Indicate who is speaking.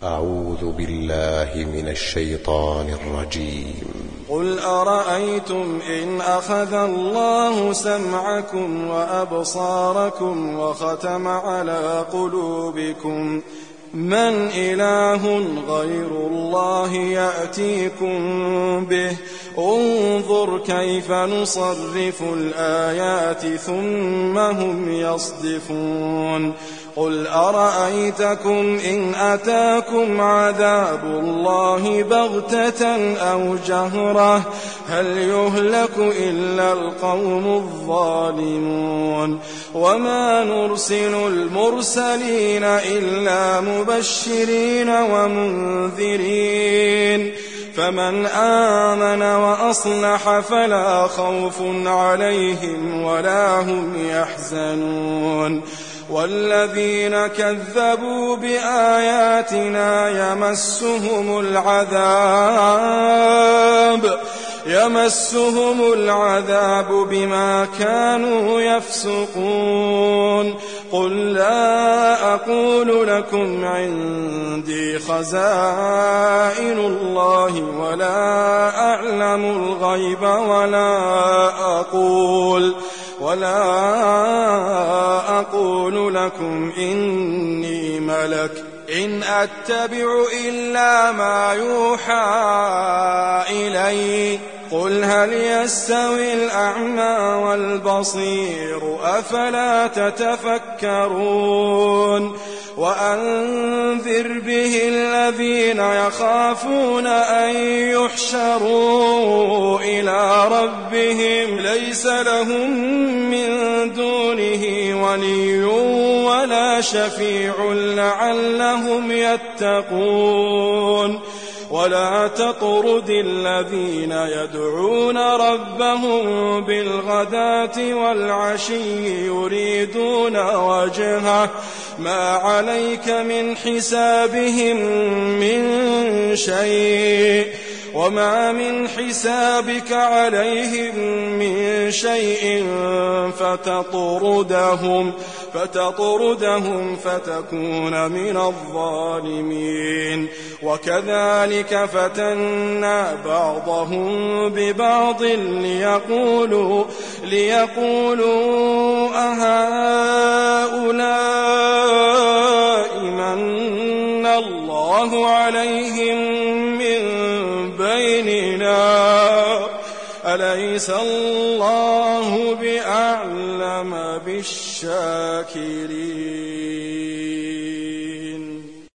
Speaker 1: أعوذ بالله من الشيطان الرجيم.
Speaker 2: قل أرأيتم إن أخذ الله سمعكم وأبصاركم وختم على قلوبكم من إله غير الله يأتيكم به انظر كيف نصرف الآيات ثم هم يصدفون. قل أرأيتكم إن أتاكم عذاب الله بغتة أو جهرة هل يهلك إلا القوم الظالمون. وما نرسل المرسلين إلا مبشرين ومنذرين فمن آمن وأصلح فلا خوف عليهم ولا هم يحزنون. والذين كذبوا بآياتنا يمسهم العذاب بما كانوا يفسقون. قل لا أقول لكم عندي خزائن الله ولا أعلم الغيب ولا أقول لكم إني ملك إن أتبع إلا ما يوحى إلي. قل هل يستوي الأعمى والبصير أفلا تتفكرون. وأنذر به الذين يخافون أن يحشروا إلى ربهم ليس لهم من دونه ولي ولا شفيع لعلهم يتقون. ولا تطرد الذين يدعون ربهم بالغداة والعشي يريدون وجهه ما عليك من حسابهم من شيء وما من حسابك عليهم من شيء فتطردهم فتكون من الظالمين. وكذلك فتنا بعضهم ببعض ليقولوا أهؤلاء من الله عليهم من بيننا أليس الله بأعلم بالشاكرين.